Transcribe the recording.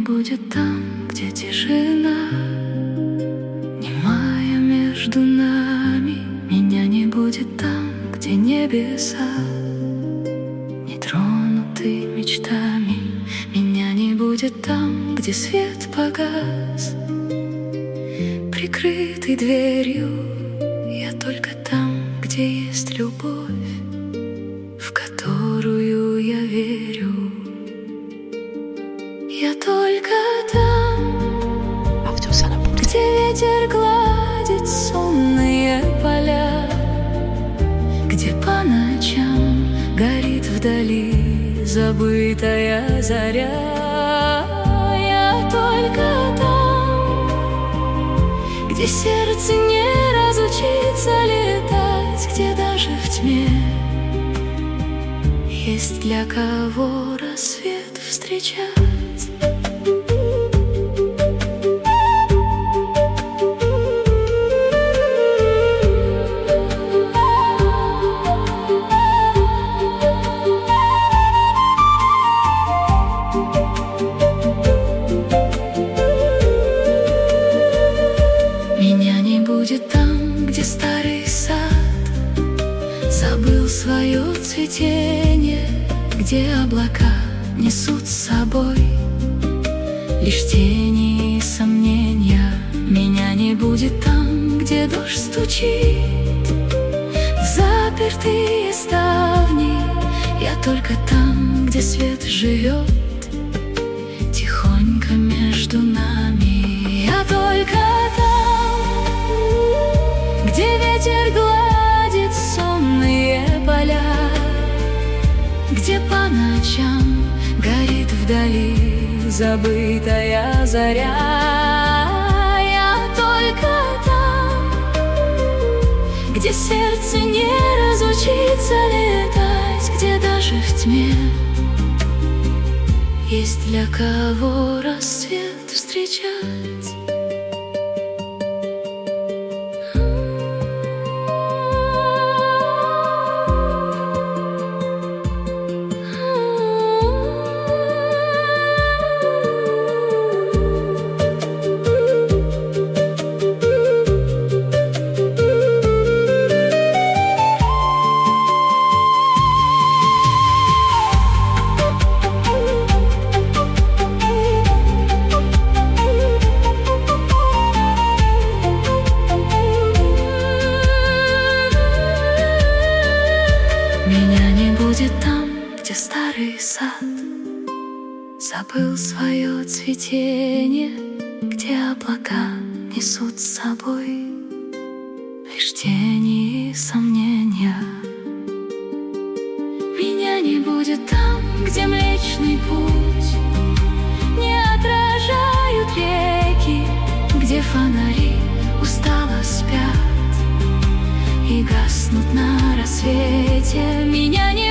будет там, где тишина немая между нами. Меня не будет там, где небеса не тронуты мечтами. Меня не будет там, где свет погас, прикрытый дверью. Я только там, где есть любовь, в которую я верю. Я только там, где ветер гладит сонные поля, где по ночам горит вдали забытая заря. Я только там, где сердце не разучится летать, где даже в тьме есть для кого рассвет встречать. Меня не будет там, где старый сад забыл свое цветение, где облака несут с собой лишь тени и сомнения. Меня не будет там, где дождь стучит в запертые ставни. Я только там, где свет живет тихонько между нами. Я только там, где ветер гладит сонные поля, где по ночам горит вдали забытая заря. Я только там, где сердце не разучится летать, где даже в тьме есть для кого рассвет встречать. Меня не будет там, где старый сад забыл свое цветение, где облака несут с собой лишь тени и сомнения. Меня не будет там, где Млечный Путь не отражают реки, где фонари устало спят и гаснут на рассвете. Меня не